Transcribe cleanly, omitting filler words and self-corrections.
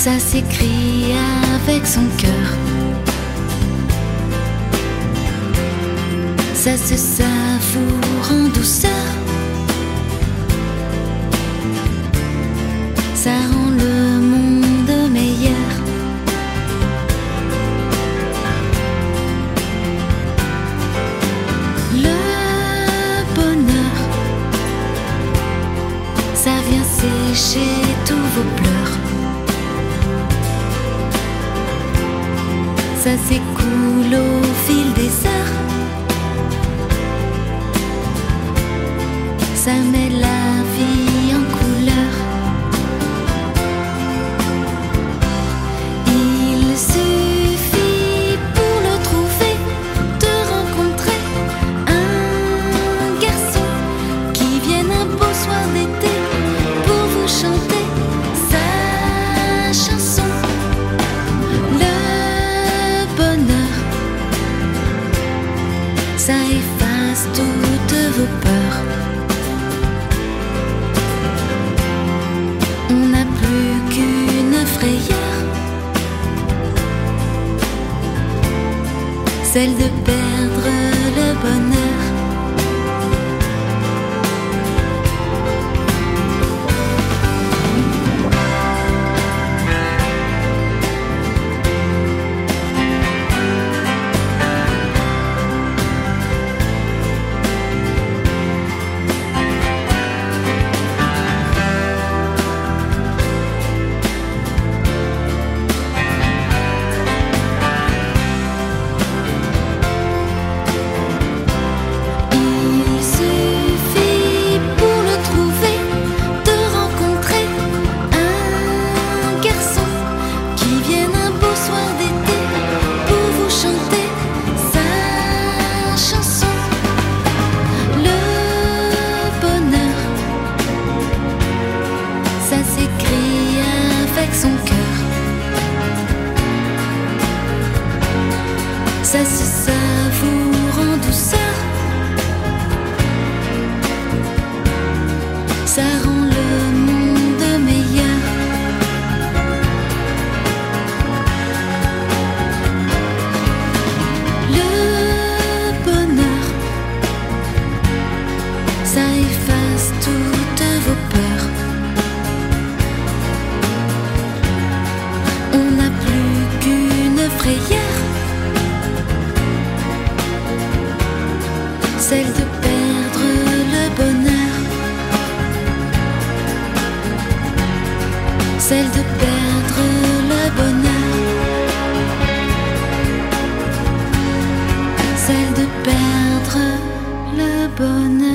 Ça s'écrit avec son cœur, ça se savoure en douceur, ça rend le monde meilleur. Le bonheur, ça vient sécher tous vos pleurs, ça s'écoule au fil des heures, ça met la vie en couleur. Il suffit pour le trouver de rencontrer un garçon qui vienne un beau soir d'été pour vous chanter sa chanson. Le bonheur, ça efface toutes vos peurs. On n'a plus qu'une frayeur, celle de perdre le bonheur. Son cœur, ça se savoure en douceur, ça rend le monde meilleur. Le bonheur, ça efface toutes vos peurs. On n'a plus qu'une frayeur, celle de perdre le bonheur, celle de perdre le bonheur, celle de perdre le bonheur.